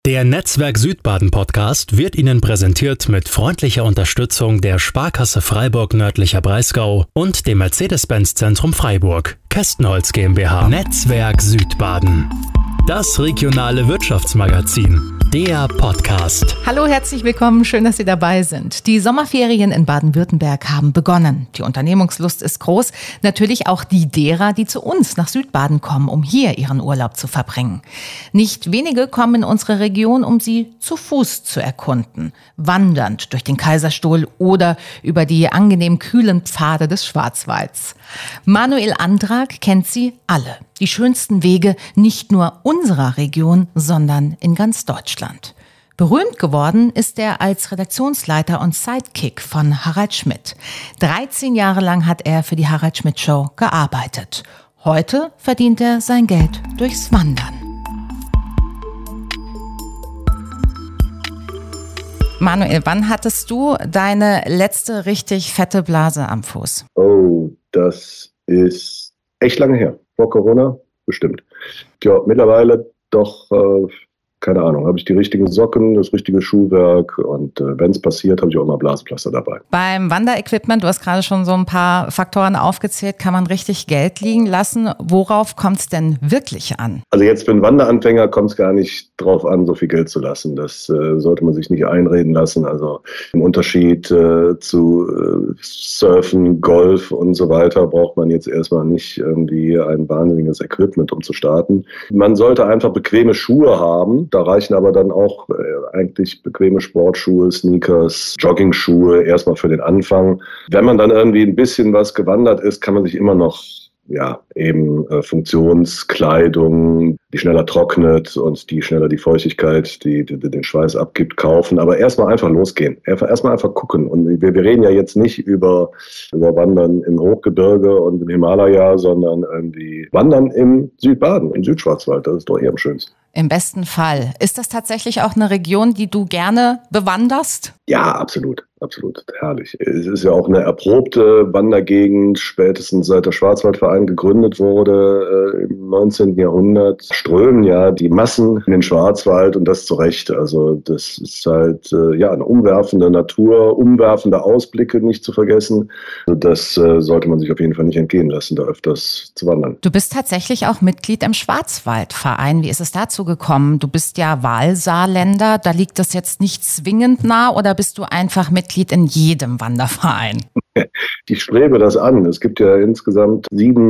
Der Netzwerk Südbaden Podcast wird Ihnen präsentiert mit freundlicher Unterstützung der Sparkasse Freiburg Nördlicher Breisgau und dem Mercedes-Benz Zentrum Freiburg. Kästenholz GmbH. Netzwerk Südbaden. Das regionale Wirtschaftsmagazin. Der Podcast. Hallo, herzlich willkommen. Schön, dass Sie dabei sind. Die Sommerferien in Baden-Württemberg haben begonnen. Die Unternehmungslust ist groß. Natürlich auch die derer, die zu uns nach Südbaden kommen, um hier ihren Urlaub zu verbringen. Nicht wenige kommen in unsere Region, um sie zu Fuß zu erkunden. Wandernd durch den Kaiserstuhl oder über die angenehm kühlen Pfade des Schwarzwalds. Manuel Andrag kennt sie alle. Die schönsten Wege nicht nur unserer Region, sondern in ganz Deutschland. Berühmt geworden ist er als Redaktionsleiter und Sidekick von Harald Schmidt. 13 Jahre lang hat er für die Harald Schmidt Show gearbeitet. Heute verdient er sein Geld durchs Wandern. Manuel, wann hattest du deine letzte richtig fette Blase am Fuß? Oh, das ist echt lange her. Vor Corona bestimmt. Ja, mittlerweile doch, keine Ahnung, habe ich die richtigen Socken, das richtige Schuhwerk und wenn es passiert, habe ich auch immer Blasenpflaster dabei. Beim Wanderequipment, du hast gerade schon so ein paar Faktoren aufgezählt, kann man richtig Geld liegen lassen. Worauf kommt es denn wirklich an? Also jetzt für einen Wanderanfänger kommt es gar nicht drauf an, so viel Geld zu lassen. Das sollte man sich nicht einreden lassen. Also im Unterschied zu Surfen, Golf und so weiter braucht man jetzt erstmal nicht irgendwie ein wahnsinniges Equipment, um zu starten. Man sollte einfach bequeme Schuhe haben. Da reichen aber dann auch eigentlich bequeme Sportschuhe, Sneakers, Joggingschuhe erstmal für den Anfang. Wenn man dann irgendwie ein bisschen was gewandert ist, kann man sich immer noch Funktionskleidung, die schneller trocknet und die schneller die Feuchtigkeit, die den Schweiß abgibt, kaufen. Aber erstmal einfach losgehen. Erstmal einfach gucken. Und wir reden ja jetzt nicht über Wandern im Hochgebirge und im Himalaya, sondern irgendwie Wandern im Südbaden, im Südschwarzwald. Das ist doch eher am schönsten. Im besten Fall. Ist das tatsächlich auch eine Region, die du gerne bewanderst? Ja, absolut. Absolut, herrlich. Es ist ja auch eine erprobte Wandergegend, spätestens seit der Schwarzwaldverein gegründet wurde im 19. Jahrhundert, strömen ja die Massen in den Schwarzwald und das zu Recht. Also das ist halt eine umwerfende Natur, umwerfende Ausblicke nicht zu vergessen. Das sollte man sich auf jeden Fall nicht entgehen lassen, da öfters zu wandern. Du bist tatsächlich auch Mitglied im Schwarzwaldverein. Wie ist es dazu gekommen? Du bist ja Wahlsaarländer, da liegt das jetzt nicht zwingend nah oder bist du einfach Mitglied in jedem Wanderverein? Ich strebe das an. Es gibt ja insgesamt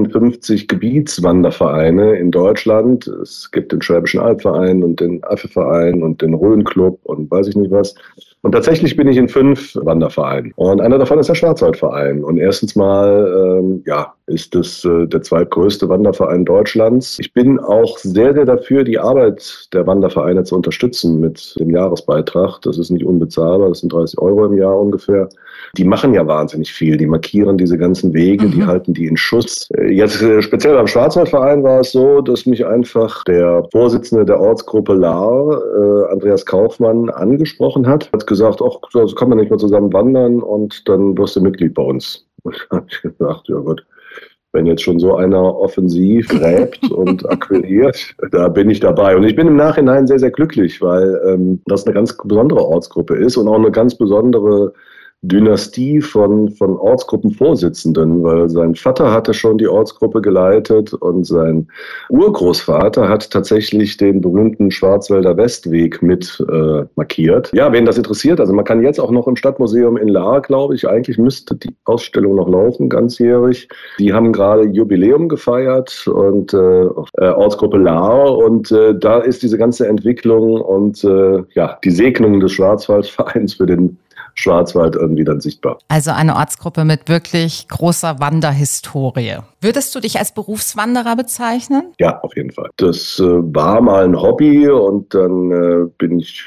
57 Gebietswandervereine in Deutschland. Es gibt den Schwäbischen Albverein und den Affe-Verein und den Rhön-Club und weiß ich nicht was. Und tatsächlich bin ich in 5 Wandervereinen. Und einer davon ist der Schwarzwaldverein. Und erstens mal, ist es der zweitgrößte Wanderverein Deutschlands. Ich bin auch sehr, sehr dafür, die Arbeit der Wandervereine zu unterstützen mit dem Jahresbeitrag. Das ist nicht unbezahlbar, das sind 30 € im Jahr ungefähr. Die machen ja wahnsinnig viel. Die markieren diese ganzen Wege, die halten die in Schuss. Jetzt speziell beim Schwarzwaldverein war es so, dass mich einfach der Vorsitzende der Ortsgruppe Lahr, Andreas Kaufmann, angesprochen hat. Hat gesagt, ach, so kann man nicht mal zusammen wandern und dann wirst du Mitglied bei uns. Und da habe ich gesagt, ja gut. Wenn jetzt schon so einer offensiv gräbt und akquiriert, da bin ich dabei. Und ich bin im Nachhinein sehr, sehr glücklich, weil das eine ganz besondere Ortsgruppe ist und auch eine ganz besondere Dynastie von Ortsgruppenvorsitzenden, weil sein Vater hatte schon die Ortsgruppe geleitet und sein Urgroßvater hat tatsächlich den berühmten Schwarzwälder Westweg mit markiert. Ja, wen das interessiert, also man kann jetzt auch noch im Stadtmuseum in Lahr, glaube ich, eigentlich müsste die Ausstellung noch laufen, ganzjährig. Die haben gerade Jubiläum gefeiert und Ortsgruppe Lahr und da ist diese ganze Entwicklung und die Segnung des Schwarzwaldvereins für den Schwarzwald irgendwie dann sichtbar. Also eine Ortsgruppe mit wirklich großer Wanderhistorie. Würdest du dich als Berufswanderer bezeichnen? Ja, auf jeden Fall. Das war mal ein Hobby und dann bin ich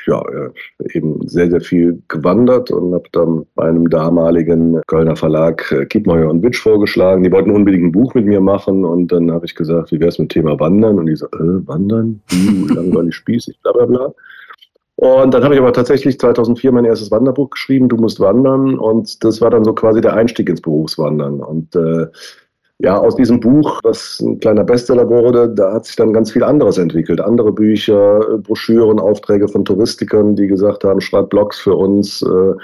eben sehr, sehr viel gewandert und habe dann bei einem damaligen Kölner Verlag Kiepenheuer und Witsch vorgeschlagen. Die wollten unbedingt ein Buch mit mir machen und dann habe ich gesagt, wie wäre es mit dem Thema Wandern? Und die so, Wandern? Langweilig, spießig, bla bla bla. Und dann habe ich aber tatsächlich 2004 mein erstes Wanderbuch geschrieben, Du musst wandern. Und das war dann so quasi der Einstieg ins Berufswandern. Und Ja, aus diesem Buch, was ein kleiner Bestseller wurde, da hat sich dann ganz viel anderes entwickelt. Andere Bücher, Broschüren, Aufträge von Touristikern, die gesagt haben, schreibt Blogs für uns,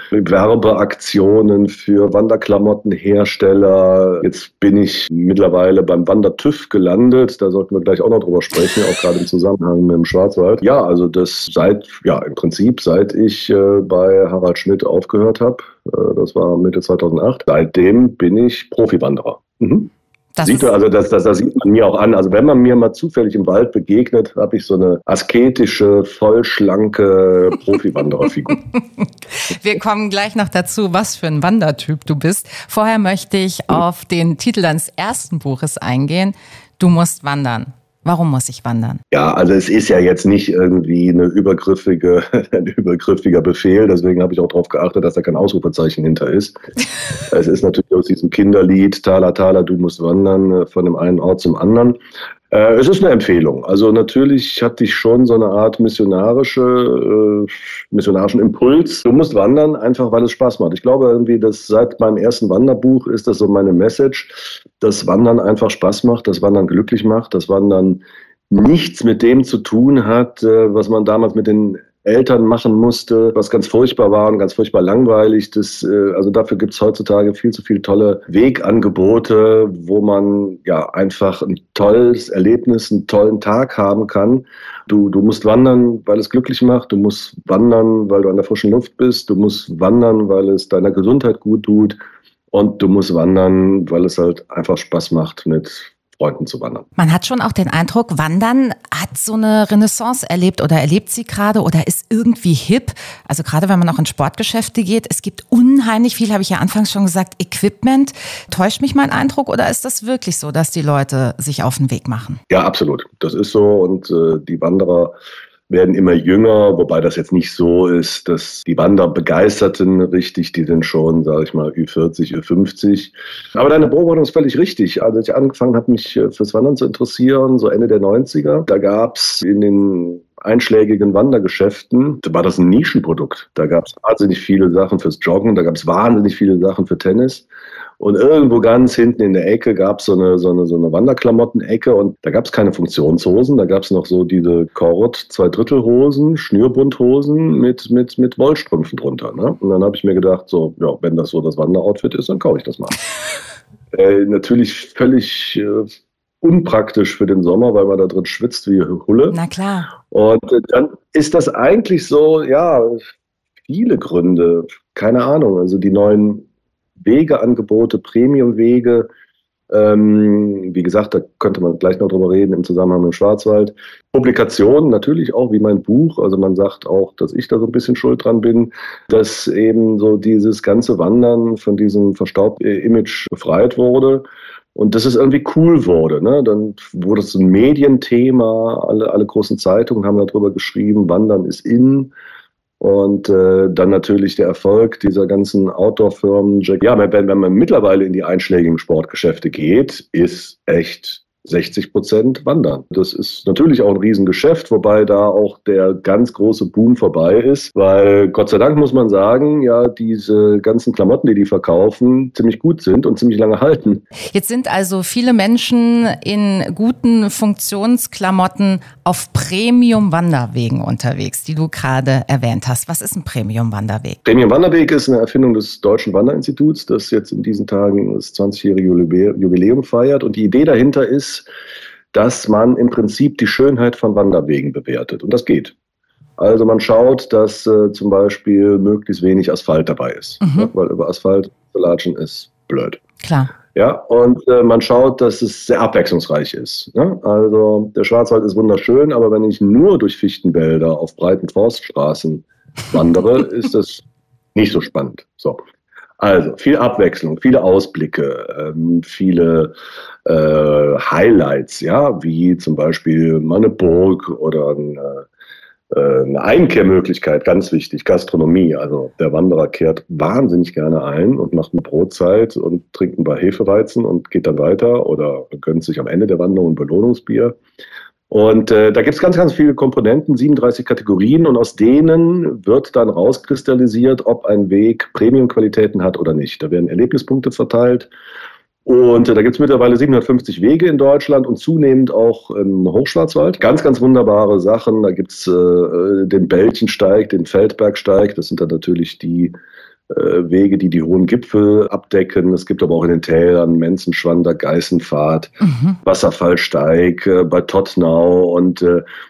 Werbeaktionen für Wanderklamottenhersteller. Jetzt bin ich mittlerweile beim Wander-TÜV gelandet. Da sollten wir gleich auch noch drüber sprechen, auch gerade im Zusammenhang mit dem Schwarzwald. Ja, also das im Prinzip seit ich bei Harald Schmidt aufgehört habe. Das war Mitte 2008. Seitdem bin ich Profiwanderer. Mhm. Das sieht man mir auch an. Also wenn man mir mal zufällig im Wald begegnet, habe ich so eine asketische, vollschlanke Profi-Wandererfigur. Wir kommen gleich noch dazu, was für ein Wandertyp du bist. Vorher möchte ich auf den Titel deines ersten Buches eingehen. Du musst wandern. Warum muss ich wandern? Ja, also es ist ja jetzt nicht irgendwie ein übergriffiger Befehl. Deswegen habe ich auch darauf geachtet, dass da kein Ausrufezeichen hinter ist. Es ist natürlich aus diesem Kinderlied Thala, Thala, du musst wandern, von dem einen Ort zum anderen. Es ist eine Empfehlung. Also natürlich hatte ich schon so eine Art missionarischen Impuls. Du musst wandern, einfach weil es Spaß macht. Ich glaube irgendwie, dass seit meinem ersten Wanderbuch ist das so meine Message, dass Wandern einfach Spaß macht, dass Wandern glücklich macht, dass Wandern nichts mit dem zu tun hat, was man damals mit den Eltern machen musste, was ganz furchtbar war und ganz furchtbar langweilig. Also dafür gibt es heutzutage viel zu viele tolle Wegangebote, wo man ja einfach ein tolles Erlebnis, einen tollen Tag haben kann. Du musst wandern, weil es glücklich macht. Du musst wandern, weil du an der frischen Luft bist. Du musst wandern, weil es deiner Gesundheit gut tut. Und du musst wandern, weil es halt einfach Spaß macht, mit Freunden zu wandern. Man hat schon auch den Eindruck, Wandern hat so eine Renaissance erlebt oder erlebt sie gerade oder ist irgendwie hip. Also gerade wenn man auch in Sportgeschäfte geht, es gibt unheimlich viel, habe ich ja anfangs schon gesagt, Equipment. Täuscht mich mein Eindruck oder ist das wirklich so, dass die Leute sich auf den Weg machen? Ja, absolut. Das ist so und die Wanderer werden immer jünger, wobei das jetzt nicht so ist, dass die Wanderbegeisterten richtig, die sind schon, sage ich mal, Ü40, Ü50. Aber deine Beobachtung ist völlig richtig. Als ich angefangen habe, mich fürs Wandern zu interessieren, so Ende der 90er, da gab es in den einschlägigen Wandergeschäften, da war das ein Nischenprodukt. Da gab es wahnsinnig viele Sachen fürs Joggen, da gab es wahnsinnig viele Sachen für Tennis. Und irgendwo ganz hinten in der Ecke gab es so eine Wanderklamotten-Ecke und da gab es keine Funktionshosen, da gab es noch so diese Kord 2/3 Schnürbundhosen mit Wollstrümpfen drunter. Ne? Und dann habe ich mir gedacht, so, ja, wenn das so das Wanderoutfit ist, dann kaufe ich das mal. Natürlich völlig unpraktisch für den Sommer, weil man da drin schwitzt wie Hulle. Na klar. Und dann ist das eigentlich so, ja, viele Gründe, keine Ahnung, also die neuen Wegeangebote, Premiumwege, wie gesagt, da könnte man gleich noch drüber reden im Zusammenhang mit dem Schwarzwald. Publikationen natürlich auch, wie mein Buch, also man sagt auch, dass ich da so ein bisschen schuld dran bin, dass eben so dieses ganze Wandern von diesem verstaubten Image befreit wurde und dass es irgendwie cool wurde. Ne? Dann wurde es ein Medienthema, alle großen Zeitungen haben darüber geschrieben, Wandern ist in. Und dann natürlich der Erfolg dieser ganzen Outdoor-Firmen. Ja, wenn man mittlerweile in die einschlägigen Sportgeschäfte geht, ist echt 60% Wandern. Das ist natürlich auch ein Riesengeschäft, wobei da auch der ganz große Boom vorbei ist, weil Gott sei Dank muss man sagen, ja, diese ganzen Klamotten, die verkaufen, ziemlich gut sind und ziemlich lange halten. Jetzt sind also viele Menschen in guten Funktionsklamotten auf Premium-Wanderwegen unterwegs, die du gerade erwähnt hast. Was ist ein Premium-Wanderweg? Premium-Wanderweg ist eine Erfindung des Deutschen Wanderinstituts, das jetzt in diesen Tagen das 20-jährige Jubiläum feiert. Und die Idee dahinter ist, dass man im Prinzip die Schönheit von Wanderwegen bewertet. Und das geht. Also man schaut, dass zum Beispiel möglichst wenig Asphalt dabei ist. Ne? Weil über Asphalt zu latschen ist blöd. Klar. Ja, und man schaut, dass es sehr abwechslungsreich ist. Ne? Also der Schwarzwald ist wunderschön, aber wenn ich nur durch Fichtenwälder auf breiten Forststraßen wandere, ist das nicht so spannend. So. Also viel Abwechslung, viele Ausblicke, viele Highlights, ja, wie zum Beispiel mal eine Burg oder eine Einkehrmöglichkeit, ganz wichtig, Gastronomie. Also der Wanderer kehrt wahnsinnig gerne ein und macht eine Brotzeit und trinkt ein paar Hefeweizen und geht dann weiter oder gönnt sich am Ende der Wanderung ein Belohnungsbier. Und da gibt es ganz, ganz viele Komponenten, 37 Kategorien und aus denen wird dann rauskristallisiert, ob ein Weg Premium-Qualitäten hat oder nicht. Da werden Erlebnispunkte verteilt Und da gibt es mittlerweile 750 Wege in Deutschland und zunehmend auch im Hochschwarzwald. Ganz, ganz wunderbare Sachen. Da gibt es den Belchensteig, den Feldbergsteig. Das sind dann natürlich die Wege, die die hohen Gipfel abdecken. Es gibt aber auch in den Tälern Menzenschwander, Geißenpfad, Wasserfallsteig bei Tottnau und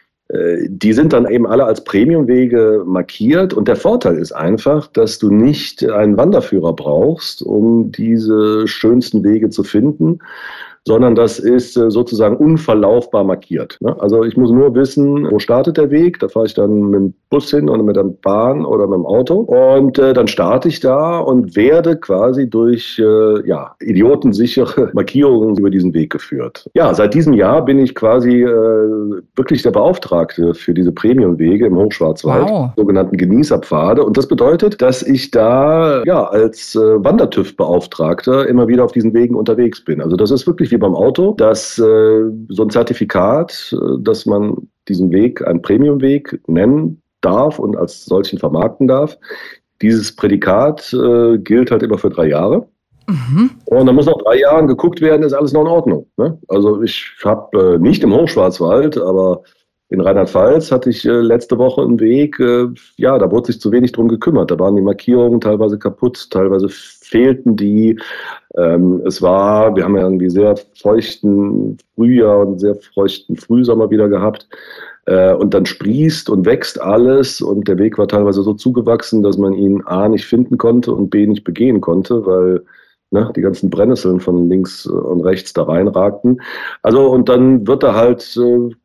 die sind dann eben alle als Premiumwege markiert und der Vorteil ist einfach, dass du nicht einen Wanderführer brauchst, um diese schönsten Wege zu finden, sondern das ist sozusagen unverlaufbar markiert. Also ich muss nur wissen, wo startet der Weg, da fahre ich dann mit dem Bus hin oder mit der Bahn oder mit dem Auto und dann starte ich da und werde quasi durch idiotensichere Markierungen über diesen Weg geführt. Ja, seit diesem Jahr bin ich quasi wirklich der Beauftragte für diese Premiumwege im Hochschwarzwald, sogenannten Genießerpfade und das bedeutet, dass ich da als Wandertüv-Beauftragter immer wieder auf diesen Wegen unterwegs bin. Also das ist wirklich wie beim Auto, dass so ein Zertifikat, dass man diesen Weg einen Premiumweg nennen darf und als solchen vermarkten darf. Dieses Prädikat gilt halt immer für 3 Jahre. Und dann muss nach 3 Jahren geguckt werden, ist alles noch in Ordnung. Ne? Also ich habe nicht im Hochschwarzwald, aber in Rheinland-Pfalz hatte ich letzte Woche einen Weg, da wurde sich zu wenig drum gekümmert. Da waren die Markierungen teilweise kaputt, teilweise fehlten die. Wir haben ja irgendwie sehr feuchten Frühjahr und sehr feuchten Frühsommer wieder gehabt. Und dann sprießt und wächst alles und der Weg war teilweise so zugewachsen, dass man ihn A nicht finden konnte und B nicht begehen konnte, weil die ganzen Brennnesseln von links und rechts da reinragten. Also und dann wird da halt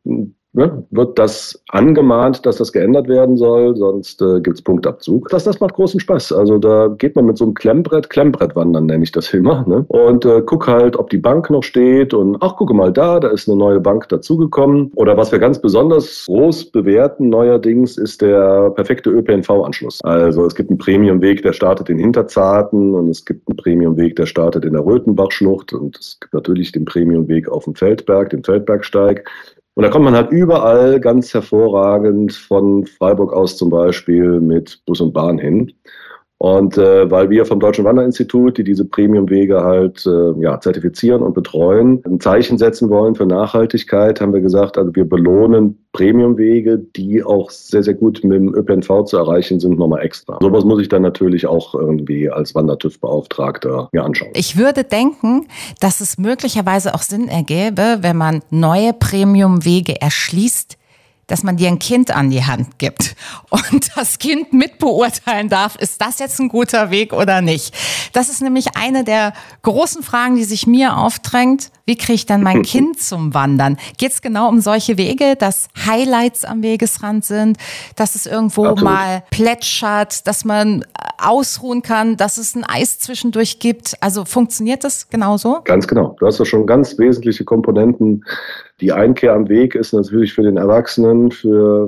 wird das angemahnt, dass das geändert werden soll, sonst gibt es Punktabzug. Das macht großen Spaß. Also da geht man mit so einem Klemmbrettwandern nenne ich das immer, und guck halt, ob die Bank noch steht und ach, gucke mal da ist eine neue Bank dazugekommen. Oder was wir ganz besonders groß bewerten neuerdings, ist der perfekte ÖPNV-Anschluss. Also es gibt einen Premiumweg, der startet in Hinterzarten und es gibt einen Premiumweg, der startet in der Röthenbachschlucht und es gibt natürlich den Premiumweg auf dem Feldberg, den Feldbergsteig. Und da kommt man halt überall ganz hervorragend von Freiburg aus zum Beispiel mit Bus und Bahn hin. Und weil wir vom Deutschen Wanderinstitut, die diese Premiumwege halt zertifizieren und betreuen, ein Zeichen setzen wollen für Nachhaltigkeit, haben wir gesagt, also wir belohnen Premiumwege, die auch sehr, sehr gut mit dem ÖPNV zu erreichen sind, nochmal extra. Sowas muss ich dann natürlich auch irgendwie als Wandertüv-Beauftragter mir anschauen. Ich würde denken, dass es möglicherweise auch Sinn ergäbe, wenn man neue Premiumwege erschließt, dass man dir ein Kind an die Hand gibt und das Kind mitbeurteilen darf, ist das jetzt ein guter Weg oder nicht. Das ist nämlich eine der großen Fragen, die sich mir aufdrängt. Wie kriege ich dann mein Kind zum Wandern? Geht es genau um solche Wege, dass Highlights am Wegesrand sind, dass es irgendwo mal plätschert, dass man ausruhen kann, dass es ein Eis zwischendurch gibt? Also funktioniert das genauso? Ganz genau. Du hast ja schon ganz wesentliche Komponenten. Die Einkehr am Weg ist natürlich für den Erwachsenen, für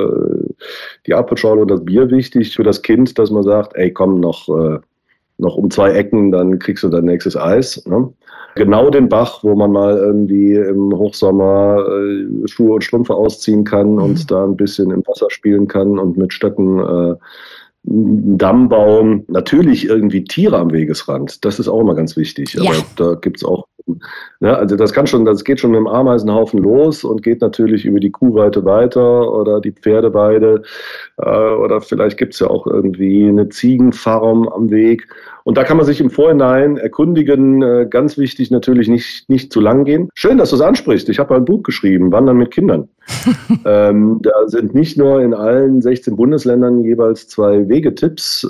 die Apfelschorle und das Bier wichtig, für das Kind, dass man sagt, ey, komm, noch um 2 Ecken, dann kriegst du dein nächstes Eis. Ne? Genau den Bach, wo man mal irgendwie im Hochsommer Schuhe und Strümpfe ausziehen kann und da ein bisschen im Wasser spielen kann und mit Stöcken einen Damm bauen. Natürlich irgendwie Tiere am Wegesrand, das ist auch immer ganz wichtig. Ja. Aber da gibt's auch, also das geht schon mit dem Ameisenhaufen los und geht natürlich über die Kuhweide weiter oder die Pferdeweide oder vielleicht gibt's ja auch irgendwie eine Ziegenfarm am Weg. Und da kann man sich im Vorhinein erkundigen. Ganz wichtig natürlich nicht zu lang gehen. Schön, dass du es ansprichst. Ich habe ein Buch geschrieben, Wandern mit Kindern. Da sind nicht nur in allen 16 Bundesländern jeweils 2 Wegetipps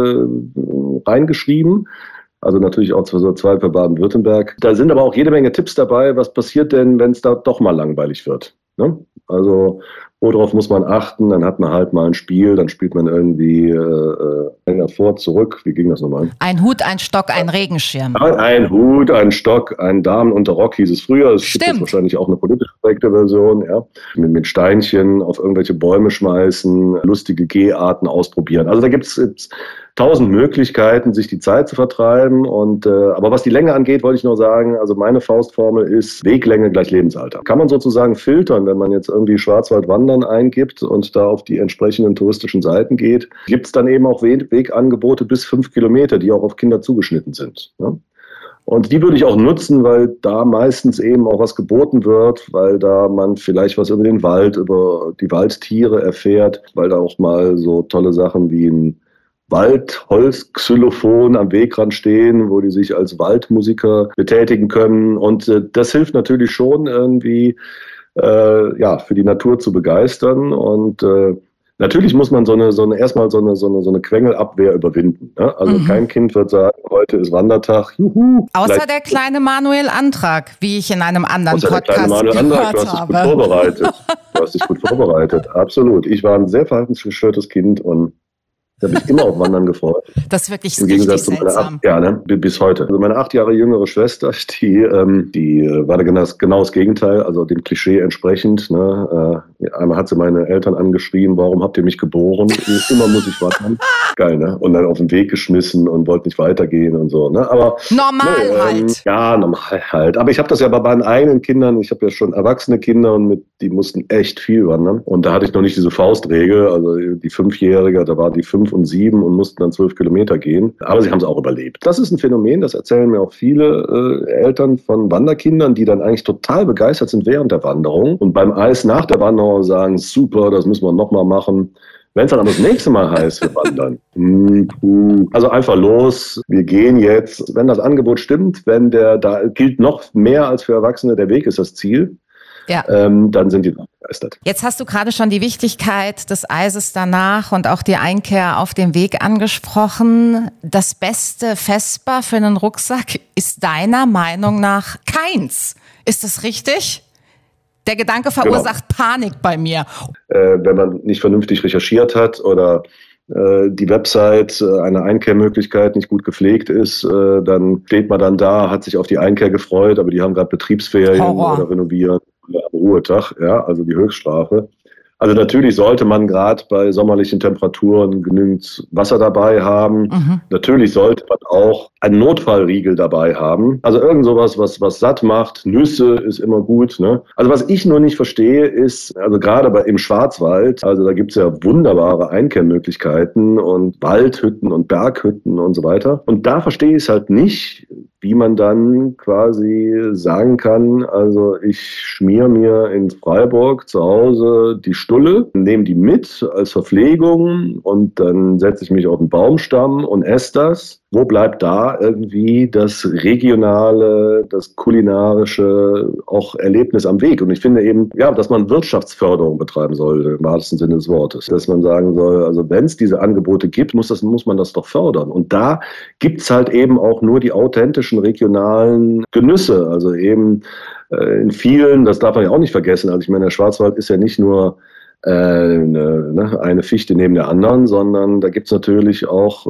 reingeschrieben. Also natürlich auch 2 für Baden-Württemberg. Da sind aber auch jede Menge Tipps dabei. Was passiert denn, wenn es da doch mal langweilig wird? Ne? Also worauf muss man achten? Dann hat man halt mal ein Spiel, dann spielt man irgendwie länger vor, zurück. Wie ging das nochmal? Ein Hut, ein Stock, ein Regenschirm. Ein Hut, ein Stock, ein Damenunterrock hieß es früher. Es gibt jetzt wahrscheinlich auch eine politisch korrekte Version. Ja. Mit Steinchen auf irgendwelche Bäume schmeißen, lustige Geharten ausprobieren. Also da gibt's 1000 Möglichkeiten, sich die Zeit zu vertreiben. Aber was die Länge angeht, wollte ich nur sagen, also meine Faustformel ist Weglänge gleich Lebensalter. Kann man sozusagen filtern, wenn man jetzt irgendwie Schwarzwaldwandern eingibt und da auf die entsprechenden touristischen Seiten geht, gibt es dann eben auch Wegangebote bis 5 Kilometer, die auch auf Kinder zugeschnitten sind. Ne? Und die würde ich auch nutzen, weil da meistens eben auch was geboten wird, weil da man vielleicht was über den Wald, über die Waldtiere erfährt, weil da auch mal so tolle Sachen wie ein Waldholzxylophon am Wegrand stehen, wo die sich als Waldmusiker betätigen können. Und das hilft natürlich schon irgendwie, für die Natur zu begeistern. Und natürlich muss man erstmal so eine Quengelabwehr überwinden. Ne? Also kein Kind wird sagen, heute ist Wandertag. Juhu. Außer der kleine Manuel Antrag, wie ich in einem anderen Podcast gehört habe. Du hast dich gut vorbereitet, absolut. Ich war ein sehr verhaltensgestörtes Kind und ich habe mich immer auf Wandern gefreut. Das ist wirklich im Gegensatz zu meiner bis heute. Also meine 8 Jahre jüngere Schwester, die war da genau das Gegenteil, also dem Klischee entsprechend. Ne? Einmal hat sie meine Eltern angeschrien, warum habt ihr mich geboren? Immer muss ich wandern. Geil, ne? Und dann auf den Weg geschmissen und wollte nicht weitergehen und so. Ne? Aber normal halt. Ja, normal halt. Aber ich habe das ja bei meinen eigenen Kindern, ich habe ja schon erwachsene Kinder und die mussten echt viel wandern. Und da hatte ich noch nicht diese Faustregel, also die 5-Jährige, da war die 5 und 7 und mussten dann 12 Kilometer gehen. Aber sie haben es auch überlebt. Das ist ein Phänomen, das erzählen mir auch viele Eltern von Wanderkindern, die dann eigentlich total begeistert sind während der Wanderung und beim Eis nach der Wanderung sagen, super, das müssen wir nochmal machen. Wenn es dann aber das nächste Mal heißt, wir wandern. Also einfach los, wir gehen jetzt. Wenn das Angebot stimmt, da gilt noch mehr als für Erwachsene, der Weg ist das Ziel. Ja. Dann sind die begeistert. Jetzt hast du gerade schon die Wichtigkeit des Eises danach und auch die Einkehr auf dem Weg angesprochen. Das beste Vesper für einen Rucksack ist deiner Meinung nach keins. Ist das richtig? Der Gedanke verursacht Panik bei mir. Wenn man nicht vernünftig recherchiert hat oder die Website, eine Einkehrmöglichkeit nicht gut gepflegt ist, dann steht man dann da, hat sich auf die Einkehr gefreut, aber die haben gerade Betriebsferien oder renovieren oder am Ruhetag, ja, also die Höchststrafe. Also natürlich sollte man gerade bei sommerlichen Temperaturen genügend Wasser dabei haben. Natürlich sollte man auch einen Notfallriegel dabei haben. Also irgend sowas, was satt macht. Nüsse ist immer gut. Ne? Also was ich nur nicht verstehe ist, also gerade im Schwarzwald, also da gibt es ja wunderbare Einkehrmöglichkeiten und Waldhütten und Berghütten und so weiter. Und da verstehe ich es halt nicht, wie man dann quasi sagen kann, also ich schmier mir in Freiburg zu Hause die Stulle, nehme die mit als Verpflegung und dann setze ich mich auf den Baumstamm und esse das. Wo bleibt da irgendwie das regionale, das kulinarische auch Erlebnis am Weg? Und ich finde eben, ja, dass man Wirtschaftsförderung betreiben sollte, im wahrsten Sinne des Wortes. Dass man sagen soll, also wenn es diese Angebote gibt, muss man das doch fördern. Und da gibt es halt eben auch nur die authentischen regionalen Genüsse. Also eben in vielen, das darf man ja auch nicht vergessen. Also ich meine, der Schwarzwald ist ja nicht nur eine Fichte neben der anderen, sondern da gibt es natürlich auch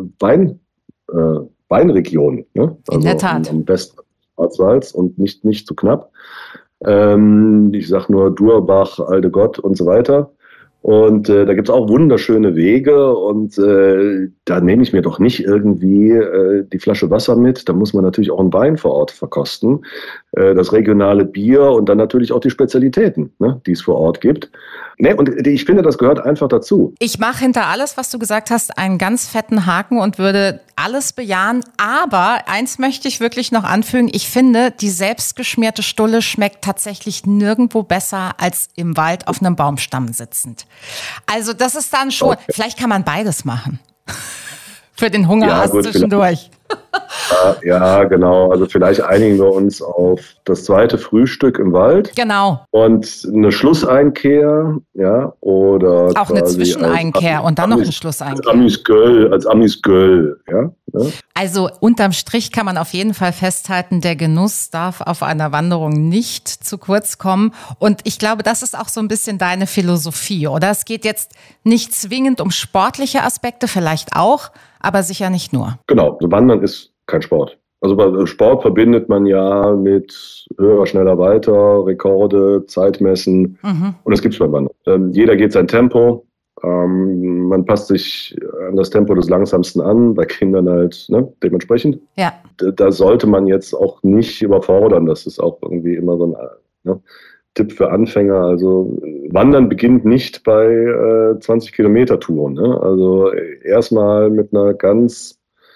Weinregionen. Ne? Also in der Tat. Am Westen Schwarzwalds und nicht zu knapp. Ich sage nur Durbach, Aldegott und so weiter. Und da gibt es auch wunderschöne Wege und da nehme ich mir doch nicht irgendwie die Flasche Wasser mit. Da muss man natürlich auch einen Wein vor Ort verkosten, das regionale Bier und dann natürlich auch die Spezialitäten, ne, die es vor Ort gibt. Ne, und ich finde, das gehört einfach dazu. Ich mache hinter alles, was du gesagt hast, einen ganz fetten Haken und würde alles bejahen. Aber eins möchte ich wirklich noch anfügen. Ich finde, die selbstgeschmierte Stulle schmeckt tatsächlich nirgendwo besser als im Wald auf einem Baumstamm sitzend. Also das ist dann schon, vielleicht kann man beides machen. Für den Hungerast zwischendurch. Ja, genau. Also vielleicht einigen wir uns auf das zweite Frühstück im Wald. Genau. Und eine Schlusseinkehr, ja, oder auch eine Zwischeneinkehr und dann noch eine Schlusseinkehr. Als Amis Göll, ja. Also unterm Strich kann man auf jeden Fall festhalten, der Genuss darf auf einer Wanderung nicht zu kurz kommen. Und ich glaube, das ist auch so ein bisschen deine Philosophie, oder? Es geht jetzt nicht zwingend um sportliche Aspekte, vielleicht auch, aber sicher nicht nur. Genau, Wandern ist kein Sport. Also bei Sport verbindet man ja mit höher, schneller, weiter, Rekorde, Zeitmessen. Und das gibt es beim Wandern. Jeder geht sein Tempo. Man passt sich an das Tempo des Langsamsten an, bei Kindern halt, ne, dementsprechend. Ja. Da sollte man jetzt auch nicht überfordern. Das ist auch irgendwie immer so ein Tipp für Anfänger. Also Wandern beginnt nicht bei 20 Kilometer Touren. Ne? Also erstmal mit einer ganz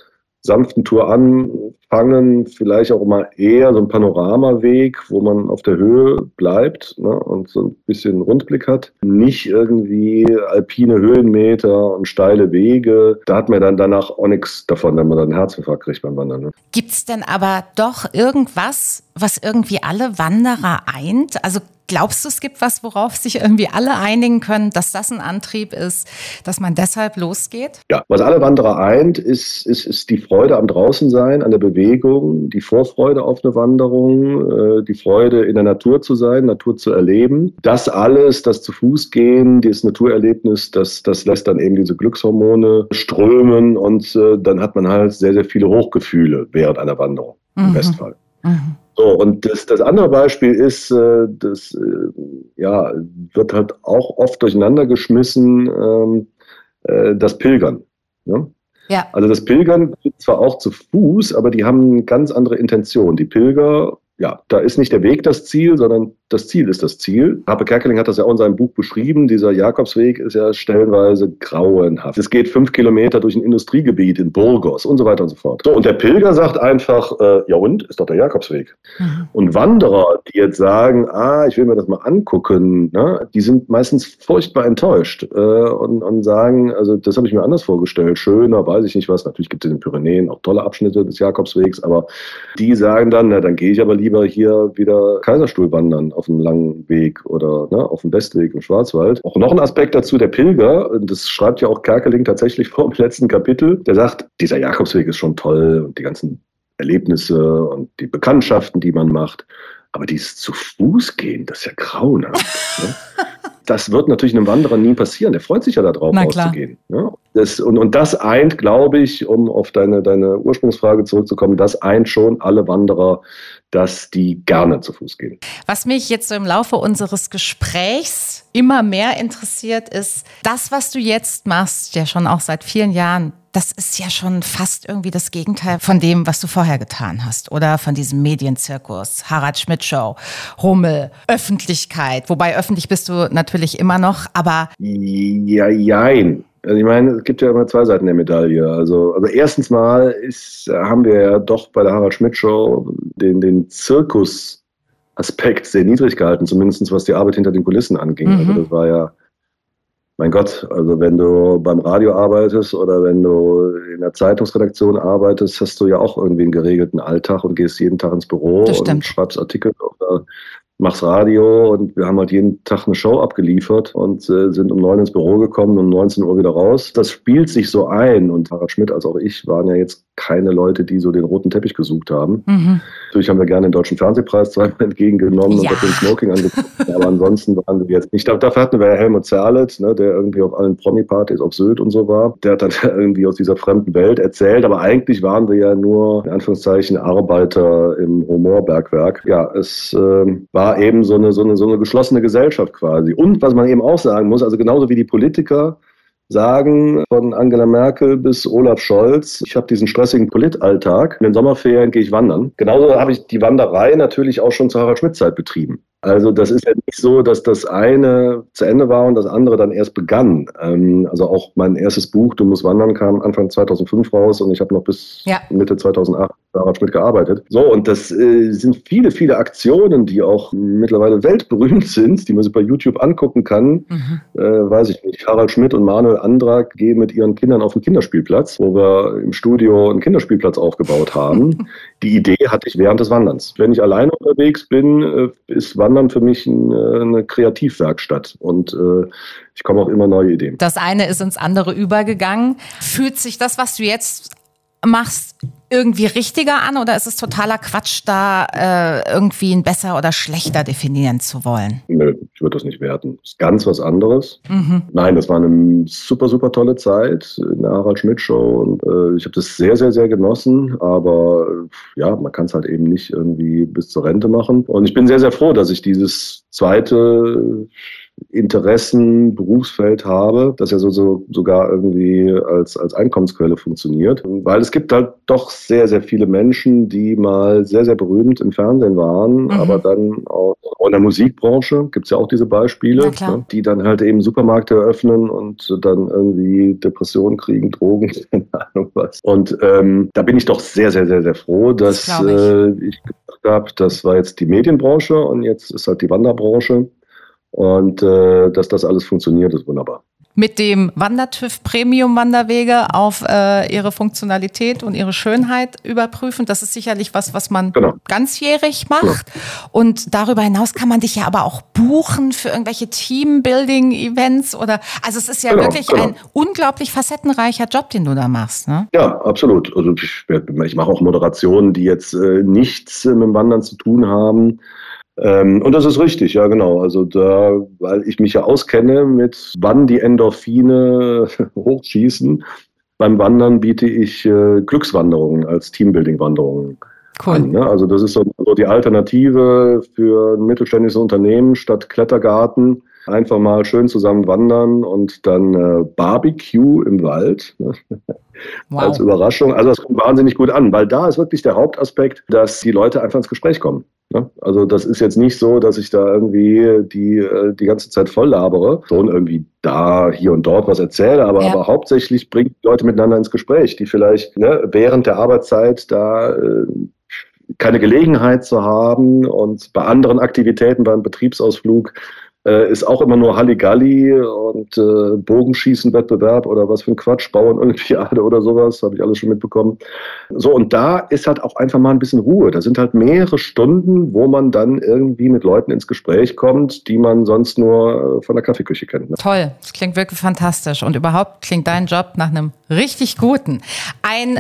sanften Tour anfangen, vielleicht auch mal eher so ein Panoramaweg, wo man auf der Höhe bleibt, ne, und so ein bisschen Rundblick hat. Nicht irgendwie alpine Höhenmeter und steile Wege. Da hat man dann danach auch nichts davon, wenn man dann einen Herzinfarkt kriegt beim Wandern. Ne? Gibt's denn aber doch irgendwas, was irgendwie alle Wanderer eint? Also glaubst du, es gibt was, worauf sich irgendwie alle einigen können, dass das ein Antrieb ist, dass man deshalb losgeht? Ja, was alle Wanderer eint, ist die Freude am Draußensein, an der Bewegung, die Vorfreude auf eine Wanderung, die Freude in der Natur zu sein, Natur zu erleben. Das alles, das zu Fuß gehen, dieses Naturerlebnis, das lässt dann eben diese Glückshormone strömen und dann hat man halt sehr, sehr viele Hochgefühle während einer Wanderung, im Bestfall. Mhm. So, und das andere Beispiel ist, das wird halt auch oft durcheinander geschmissen, das Pilgern. Ne? Ja. Also das Pilgern geht zwar auch zu Fuß, aber die haben eine ganz andere Intention. Die Pilger, ja, da ist nicht der Weg das Ziel, sondern das Ziel ist das Ziel. Harpe Kerkeling hat das ja auch in seinem Buch beschrieben. Dieser Jakobsweg ist ja stellenweise grauenhaft. Es geht 5 Kilometer durch ein Industriegebiet in Burgos und so weiter und so fort. So, und der Pilger sagt einfach, ja und, ist doch der Jakobsweg. Mhm. Und Wanderer, die jetzt sagen, ich will mir das mal angucken, ne, die sind meistens furchtbar enttäuscht und sagen, also das habe ich mir anders vorgestellt, schöner, weiß ich nicht was. Natürlich gibt es in den Pyrenäen auch tolle Abschnitte des Jakobswegs, aber die sagen dann, na, dann gehe ich aber lieber hier wieder Kaiserstuhl wandern auf dem langen Weg oder auf dem Westweg im Schwarzwald. Auch noch ein Aspekt dazu, der Pilger, das schreibt ja auch Kerkeling tatsächlich vor dem letzten Kapitel, der sagt, dieser Jakobsweg ist schon toll und die ganzen Erlebnisse und die Bekanntschaften, die man macht, aber dieses zu Fuß gehen, das ist ja grauenhaft. Ne? Das wird natürlich einem Wanderer nie passieren. Der freut sich ja darauf, rauszugehen. Ne? Und das eint, glaube ich, um auf deine Ursprungsfrage zurückzukommen, das eint schon alle Wanderer, dass die gerne zu Fuß gehen. Was mich jetzt so im Laufe unseres Gesprächs immer mehr interessiert, ist, das, was du jetzt machst, ja schon auch seit vielen Jahren, das ist ja schon fast irgendwie das Gegenteil von dem, was du vorher getan hast. Oder von diesem Medienzirkus, Harald Schmidt Show, Rummel, Öffentlichkeit. Wobei öffentlich bist du natürlich immer noch, aber... Ja, jein. Also ich meine, es gibt ja immer zwei Seiten der Medaille. Also erstens mal haben wir ja doch bei der Harald Schmidt Show den Zirkusaspekt sehr niedrig gehalten, zumindest was die Arbeit hinter den Kulissen anging. Mhm. Also das war ja, mein Gott, also wenn du beim Radio arbeitest oder wenn du in der Zeitungsredaktion arbeitest, hast du ja auch irgendwie einen geregelten Alltag und gehst jeden Tag ins Büro und schreibst Artikel oder mach's Radio, und wir haben halt jeden Tag eine Show abgeliefert und sind um 9 ins Büro gekommen und um 19 Uhr wieder raus. Das spielt sich so ein, und Harald Schmidt als auch ich waren ja jetzt keine Leute, die so den roten Teppich gesucht haben. Mhm. Natürlich haben wir gerne den Deutschen Fernsehpreis zweimal entgegengenommen und den Smoking angeguckt, aber ansonsten waren wir jetzt nicht. Dafür hatten wir ja Helmut Zerlett, ne, der irgendwie auf allen Promi-Partys auf Sylt und so war. Der hat dann irgendwie aus dieser fremden Welt erzählt, aber eigentlich waren wir ja nur, in Anführungszeichen, Arbeiter im Humorbergwerk. Ja, es war eben so eine geschlossene Gesellschaft quasi. Und was man eben auch sagen muss, also genauso wie die Politiker sagen, von Angela Merkel bis Olaf Scholz, ich habe diesen stressigen Politalltag, in den Sommerferien gehe ich wandern. Genauso habe ich die Wanderei natürlich auch schon zur Harald Schmidt Zeit betrieben. Also das ist ja nicht so, dass das eine zu Ende war und das andere dann erst begann. Also auch mein erstes Buch, Du musst wandern, kam Anfang 2005 raus, und ich habe noch bis Mitte 2008 mit Harald Schmidt gearbeitet. So, und das sind viele, viele Aktionen, die auch mittlerweile weltberühmt sind, die man sich bei YouTube angucken kann. Mhm. Weiß ich nicht, Harald Schmidt und Manuel Andrak gehen mit ihren Kindern auf den Kinderspielplatz, wo wir im Studio einen Kinderspielplatz aufgebaut haben. Die Idee hatte ich während des Wanderns. Wenn ich alleine unterwegs bin, ist Wandern für mich eine Kreativwerkstatt, und ich komme auch immer neue Ideen. Das eine ist ins andere übergegangen. Fühlt sich das, was du jetzt machst, irgendwie richtiger an, oder ist es totaler Quatsch, da irgendwie ein besser oder schlechter definieren zu wollen? Nö, ich würde das nicht werten. Das ist ganz was anderes. Mhm. Nein, das war eine super, super tolle Zeit in der Harald Schmidt Show, und ich habe das sehr, sehr, sehr genossen, aber ja, man kann es halt eben nicht irgendwie bis zur Rente machen, und ich bin sehr, sehr froh, dass ich dieses zweite Interessen, Berufsfeld habe, das ja sogar irgendwie als Einkommensquelle funktioniert. Weil es gibt halt doch sehr, sehr viele Menschen, die mal sehr, sehr berühmt im Fernsehen waren, aber dann auch in der Musikbranche gibt es ja auch diese Beispiele, ne, die dann halt eben Supermärkte eröffnen und dann irgendwie Depressionen kriegen, Drogen, keine Ahnung was. Und da bin ich doch sehr, sehr, sehr, sehr froh, dass ich gedacht habe, das war jetzt die Medienbranche und jetzt ist halt die Wanderbranche. Und dass das alles funktioniert, ist wunderbar. Mit dem Wandertüv Premium Wanderwege auf ihre Funktionalität und ihre Schönheit überprüfen. Das ist sicherlich was man ganzjährig macht. Genau. Und darüber hinaus kann man dich ja aber auch buchen für irgendwelche Teambuilding-Events oder, also es ist ja wirklich ein unglaublich facettenreicher Job, den du da machst, ne? Ja, absolut. Also ich mache auch Moderationen, die jetzt nichts mit dem Wandern zu tun haben. Und das ist richtig, ja genau. Also weil ich mich ja auskenne mit wann die Endorphine hochschießen. Beim Wandern biete ich Glückswanderungen als Teambuilding-Wanderungen an. Ne? Also das ist so die Alternative für ein mittelständisches Unternehmen statt Klettergarten. Einfach mal schön zusammen wandern und dann Barbecue im Wald, ne? Als Überraschung. Also das kommt wahnsinnig gut an, weil da ist wirklich der Hauptaspekt, dass die Leute einfach ins Gespräch kommen. Ne? Also das ist jetzt nicht so, dass ich da irgendwie die ganze Zeit voll labere, schon irgendwie da, hier und dort was erzähle, aber hauptsächlich bringt die Leute miteinander ins Gespräch, die vielleicht während der Arbeitszeit da keine Gelegenheit zu haben und bei anderen Aktivitäten, beim Betriebsausflug, ist auch immer nur Halligalli und Bogenschießenwettbewerb oder was für ein Quatsch, Bauernolympiade oder sowas, habe ich alles schon mitbekommen. So, und da ist halt auch einfach mal ein bisschen Ruhe. Da sind halt mehrere Stunden, wo man dann irgendwie mit Leuten ins Gespräch kommt, die man sonst nur von der Kaffeeküche kennt. Ne? Toll, das klingt wirklich fantastisch und überhaupt klingt dein Job nach einem richtig guten. Ein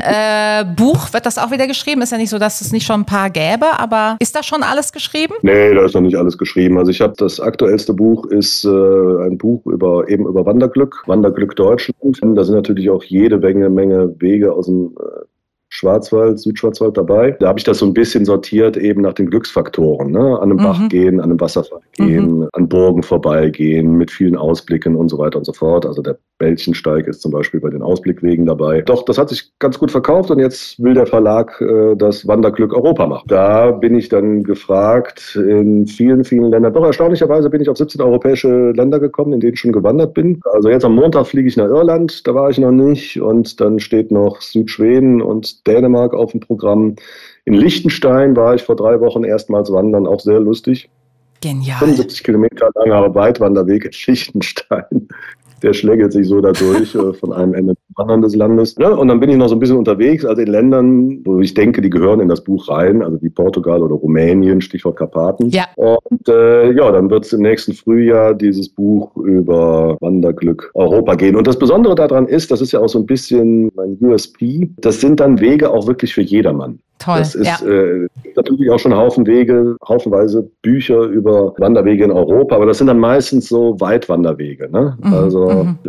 Buch, wird das auch wieder geschrieben? Ist ja nicht so, dass es nicht schon ein paar gäbe, aber ist da schon alles geschrieben? Nee, da ist noch nicht alles geschrieben. Also ich habe das aktuellste Buch ist ein Buch über Wanderglück Deutschland. Da sind natürlich auch jede Menge Wege aus dem Schwarzwald, Südschwarzwald dabei. Da habe ich das so ein bisschen sortiert eben nach den Glücksfaktoren. Ne? An einem Bach gehen, an einem Wasserfall gehen, an Burgen vorbeigehen, mit vielen Ausblicken und so weiter und so fort. Also der Bällchensteig ist zum Beispiel bei den Ausblickwegen dabei. Doch, das hat sich ganz gut verkauft und jetzt will der Verlag das Wanderglück Europa machen. Da bin ich dann gefragt in vielen, vielen Ländern. Doch erstaunlicherweise bin ich auf 17 europäische Länder gekommen, in denen ich schon gewandert bin. Also jetzt am Montag fliege ich nach Irland, da war ich noch nicht. Und dann steht noch Südschweden und Dänemark auf dem Programm. In Liechtenstein war ich vor 3 Wochen erstmals wandern, auch sehr lustig. Genial. 75 Kilometer langer Weitwanderweg in Liechtenstein. Der schlägelt sich so dadurch von einem Ende zum anderen des Landes. Ja, und dann bin ich noch so ein bisschen unterwegs, also in Ländern, wo ich denke, die gehören in das Buch rein, also wie Portugal oder Rumänien, Stichwort Karpaten. Ja. Und dann wird es im nächsten Frühjahr dieses Buch über Wanderglück Europa gehen. Und das Besondere daran ist, das ist ja auch so ein bisschen mein USP, das sind dann Wege auch wirklich für jedermann. Toll, das ist natürlich auch schon haufenweise Bücher über Wanderwege in Europa, aber das sind dann meistens so Weitwanderwege, ne? Also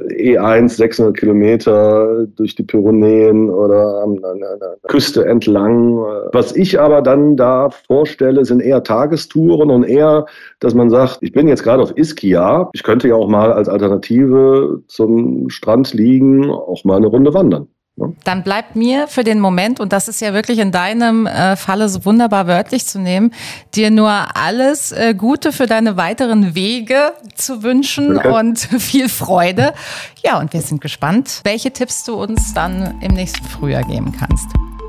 E1, 600 Kilometer durch die Pyrenäen oder an der Küste entlang. Was ich aber dann da vorstelle, sind eher Tagestouren und eher, dass man sagt, ich bin jetzt gerade auf Ischia, ich könnte ja auch mal als Alternative zum Strand liegen, auch mal eine Runde wandern. Dann bleibt mir für den Moment, und das ist ja wirklich in deinem Falle so wunderbar wörtlich zu nehmen, dir nur alles Gute für deine weiteren Wege zu wünschen und viel Freude. Ja, und wir sind gespannt, welche Tipps du uns dann im nächsten Frühjahr geben kannst.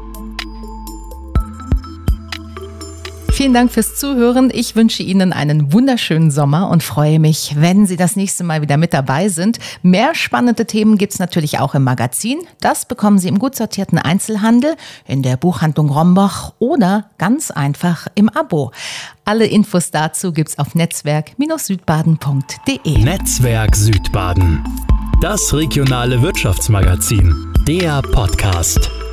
Vielen Dank fürs Zuhören. Ich wünsche Ihnen einen wunderschönen Sommer und freue mich, wenn Sie das nächste Mal wieder mit dabei sind. Mehr spannende Themen gibt's natürlich auch im Magazin. Das bekommen Sie im gut sortierten Einzelhandel, in der Buchhandlung Rombach oder ganz einfach im Abo. Alle Infos dazu gibt's auf netzwerk-südbaden.de. Netzwerk Südbaden. Das regionale Wirtschaftsmagazin. Der Podcast.